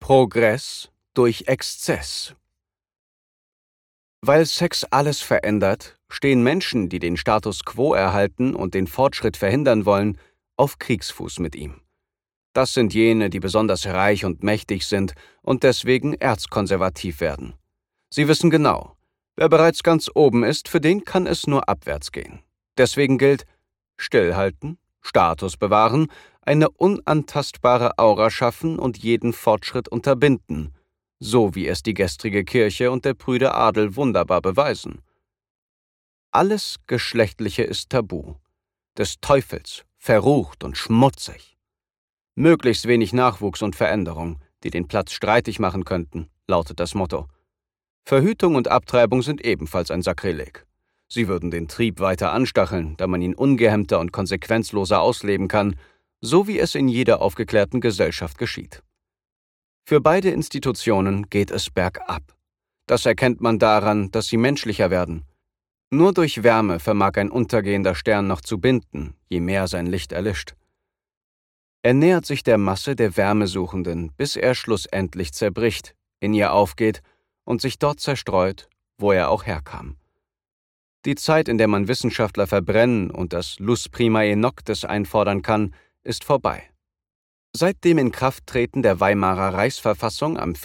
Progress durch Exzess. Weil Sex alles verändert, stehen Menschen, die den Status quo erhalten und den Fortschritt verhindern wollen, auf Kriegsfuß mit ihm. Das sind jene, die besonders reich und mächtig sind und deswegen erzkonservativ werden. Sie wissen genau, wer bereits ganz oben ist, für den kann es nur abwärts gehen. Deswegen gilt: stillhalten, Status bewahren, eine unantastbare Aura schaffen und jeden Fortschritt unterbinden, so wie es die gestrige Kirche und der prüde Adel wunderbar beweisen. Alles Geschlechtliche ist tabu, des Teufels, verrucht und schmutzig. Möglichst wenig Nachwuchs und Veränderung, die den Platz streitig machen könnten, lautet das Motto. Verhütung und Abtreibung sind ebenfalls ein Sakrileg. Sie würden den Trieb weiter anstacheln, da man ihn ungehemmter und konsequenzloser ausleben kann, so wie es in jeder aufgeklärten Gesellschaft geschieht. Für beide Institutionen geht es bergab. Das erkennt man daran, dass sie menschlicher werden. Nur durch Wärme vermag ein untergehender Stern noch zu binden, je mehr sein Licht erlischt. Er nähert sich der Masse der Wärmesuchenden, bis er schlussendlich zerbricht, in ihr aufgeht und sich dort zerstreut, wo er auch herkam. Die Zeit, in der man Wissenschaftler verbrennen und das Lus Primae Noctes einfordern kann, ist vorbei. Seit dem Inkrafttreten der Weimarer Reichsverfassung am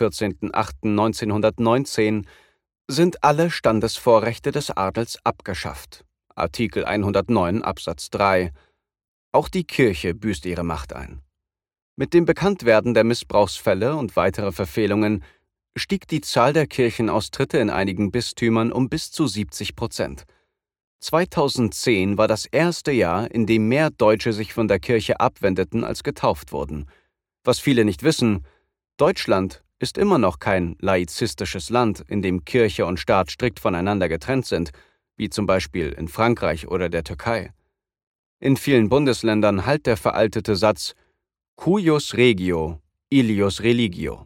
14.08.1919 sind alle Standesvorrechte des Adels abgeschafft. Artikel 109 Absatz 3. Auch die Kirche büßt ihre Macht ein. Mit dem Bekanntwerden der Missbrauchsfälle und weiterer Verfehlungen stieg die Zahl der Kirchenaustritte in einigen Bistümern um bis zu 70%. 2010 war das erste Jahr, in dem mehr Deutsche sich von der Kirche abwendeten, als getauft wurden. Was viele nicht wissen: Deutschland ist immer noch kein laizistisches Land, in dem Kirche und Staat strikt voneinander getrennt sind, wie zum Beispiel in Frankreich oder der Türkei. In vielen Bundesländern hallt der veraltete Satz cuius regio, illius religio.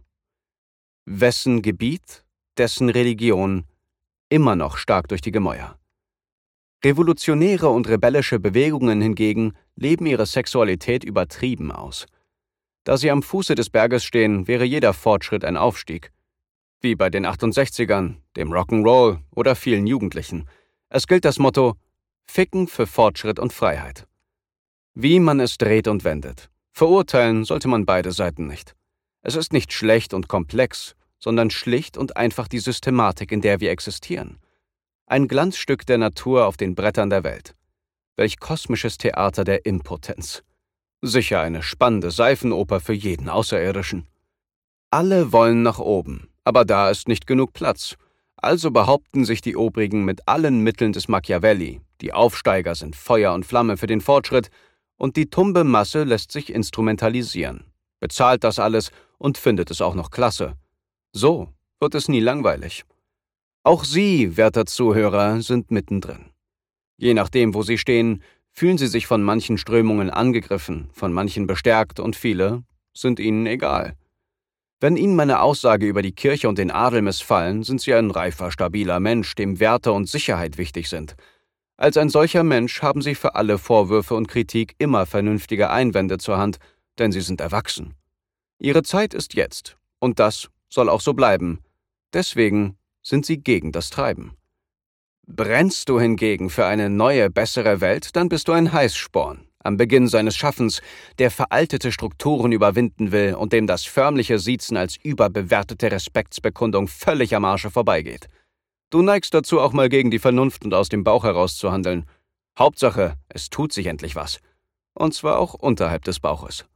Wessen Gebiet, dessen Religion, immer noch stark durch die Gemäuer. Revolutionäre und rebellische Bewegungen hingegen leben ihre Sexualität übertrieben aus. Da sie am Fuße des Berges stehen, wäre jeder Fortschritt ein Aufstieg. Wie bei den 68ern, dem Rock'n'Roll oder vielen Jugendlichen. Es gilt das Motto: Ficken für Fortschritt und Freiheit. Wie man es dreht und wendet. Verurteilen sollte man beide Seiten nicht. Es ist nicht schlecht und komplex, sondern schlicht und einfach die Systematik, in der wir existieren. Ein Glanzstück der Natur auf den Brettern der Welt. Welch kosmisches Theater der Impotenz. Sicher eine spannende Seifenoper für jeden Außerirdischen. Alle wollen nach oben, aber da ist nicht genug Platz. Also behaupten sich die Obrigen mit allen Mitteln des Machiavelli. Die Aufsteiger sind Feuer und Flamme für den Fortschritt und die tumbe Masse lässt sich instrumentalisieren. Bezahlt das alles und findet es auch noch klasse. So wird es nie langweilig. Auch Sie, werter Zuhörer, sind mittendrin. Je nachdem, wo Sie stehen, fühlen Sie sich von manchen Strömungen angegriffen, von manchen bestärkt und viele sind Ihnen egal. Wenn Ihnen meine Aussage über die Kirche und den Adel missfallen, sind Sie ein reifer, stabiler Mensch, dem Werte und Sicherheit wichtig sind. Als ein solcher Mensch haben Sie für alle Vorwürfe und Kritik immer vernünftige Einwände zur Hand, denn Sie sind erwachsen. Ihre Zeit ist jetzt, und das soll auch so bleiben. Deswegen sind Sie gegen das Treiben. Brennst du hingegen für eine neue, bessere Welt, dann bist du ein Heißsporn, am Beginn seines Schaffens, der veraltete Strukturen überwinden will und dem das förmliche Siezen als überbewertete Respektsbekundung völlig am Arsche vorbeigeht. Du neigst dazu, auch mal gegen die Vernunft und aus dem Bauch heraus zu handeln. Hauptsache, es tut sich endlich was. Und zwar auch unterhalb des Bauches.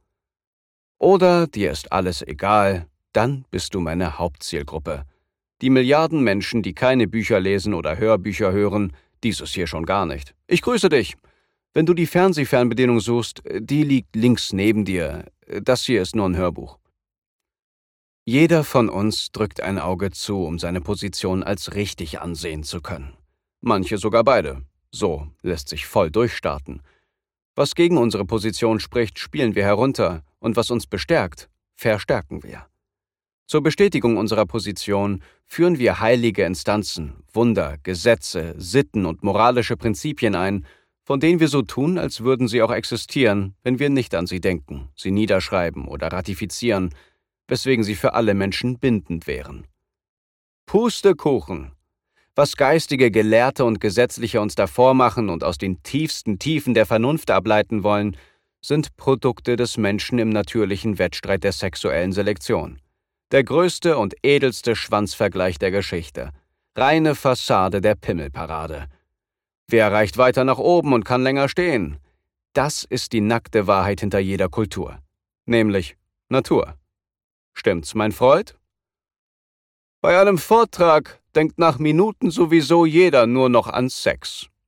Oder dir ist alles egal, dann bist du meine Hauptzielgruppe. Die Milliarden Menschen, die keine Bücher lesen oder Hörbücher hören, dieses hier schon gar nicht. Ich grüße dich. Wenn du die Fernsehfernbedienung suchst, die liegt links neben dir. Das hier ist nur ein Hörbuch. Jeder von uns drückt ein Auge zu, um seine Position als richtig ansehen zu können. Manche sogar beide. So lässt sich voll durchstarten. Was gegen unsere Position spricht, spielen wir herunter, und was uns bestärkt, verstärken wir. Zur Bestätigung unserer Position führen wir heilige Instanzen, Wunder, Gesetze, Sitten und moralische Prinzipien ein, von denen wir so tun, als würden sie auch existieren, wenn wir nicht an sie denken, sie niederschreiben oder ratifizieren. weswegen sie für alle Menschen bindend wären. Pustekuchen! Was geistige Gelehrte und Gesetzliche uns davor machen und aus den tiefsten Tiefen der Vernunft ableiten wollen, sind Produkte des Menschen im natürlichen Wettstreit der sexuellen Selektion. Der größte und edelste Schwanzvergleich der Geschichte. Reine Fassade der Pimmelparade. Wer reicht weiter nach oben und kann länger stehen? Das ist die nackte Wahrheit hinter jeder Kultur. Nämlich Natur. Stimmt's, mein Freund? Bei einem Vortrag denkt nach Minuten sowieso jeder nur noch an Sex.